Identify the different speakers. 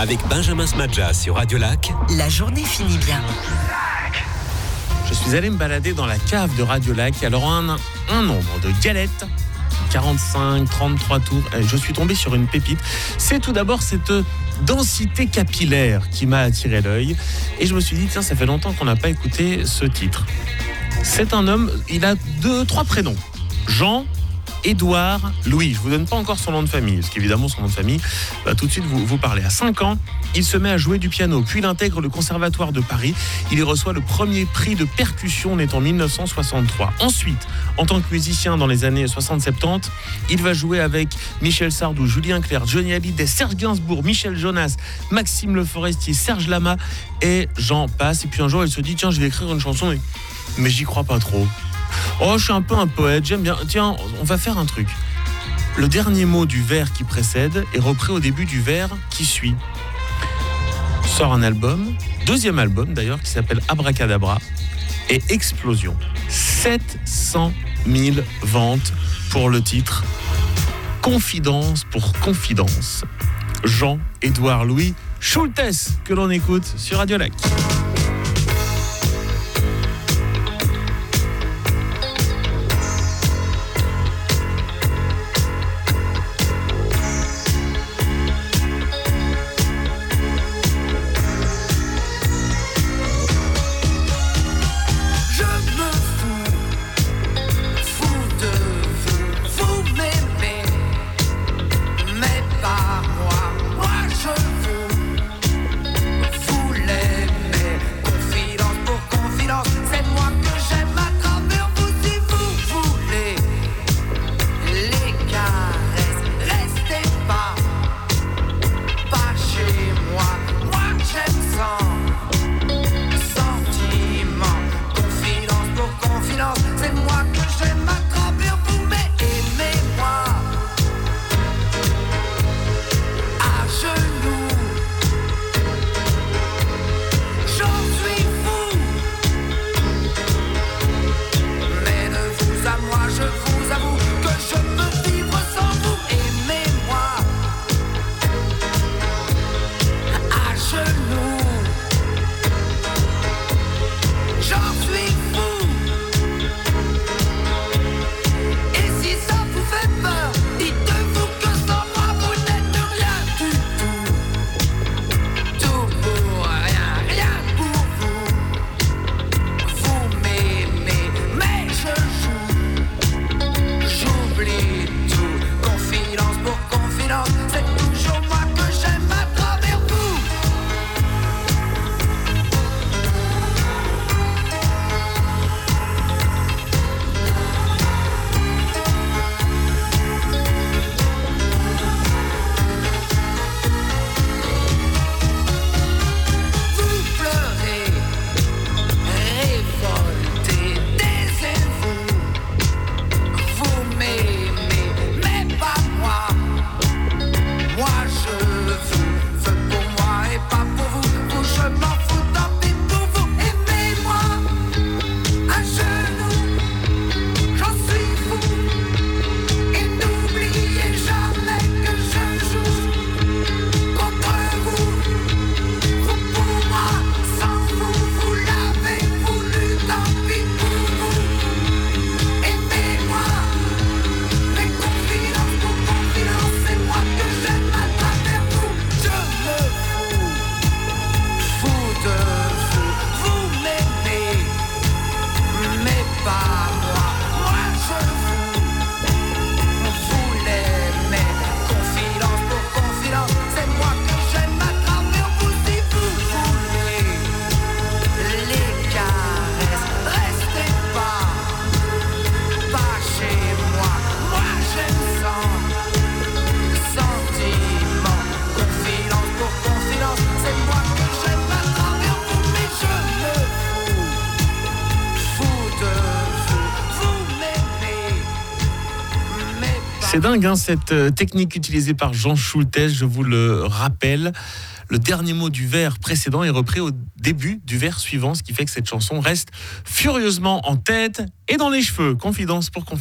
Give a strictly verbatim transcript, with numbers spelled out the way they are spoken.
Speaker 1: Avec Benjamin Smadja sur Radio Lac.
Speaker 2: La journée finit bien.
Speaker 3: Je suis allé me balader dans la cave de Radio Lac. Alors un, un nombre de galettes, quarante-cinq, trente-trois tours. Je suis tombé sur une pépite. C'est tout d'abord cette densité capillaire qui m'a attiré l'œil. Et je me suis dit, tiens, ça fait longtemps qu'on n'a pas écouté ce titre. C'est un homme, il a deux, trois prénoms. Jean, Édouard, Louis. Je ne vous donne pas encore son nom de famille, parce qu'évidemment, son nom de famille va tout de suite vous, vous parler. À cinq ans, il se met à jouer du piano, puis il intègre le Conservatoire de Paris. Il y reçoit le premier prix de percussion, né en dix-neuf cent soixante-trois. Ensuite, en tant que musicien dans les années soixante soixante-dix, il va jouer avec Michel Sardou, Julien Clerc, Johnny Hallyday, Serge Gainsbourg, Michel Jonas, Maxime Le Forestier, Serge Lama et j'en passe. Et puis un jour, il se dit, tiens, je vais écrire une chanson, mais, mais j'y crois pas trop. Oh, je suis un peu un poète, j'aime bien. Tiens, on va faire un truc. Le dernier mot du vers qui précède est repris au début du vers qui suit. Sort un album, deuxième album d'ailleurs, qui s'appelle Abracadabra et Explosion. sept cent mille ventes pour le titre Confidence pour Confidence. Jean-Édouard Louis Schultes, que l'on écoute sur Radio Lac. C'est dingue, hein, cette technique utilisée par Jean Schultes, je vous le rappelle. Le dernier mot du vers précédent est repris au début du vers suivant, ce qui fait que cette chanson reste furieusement en tête et dans les cheveux. Confidence pour confidence.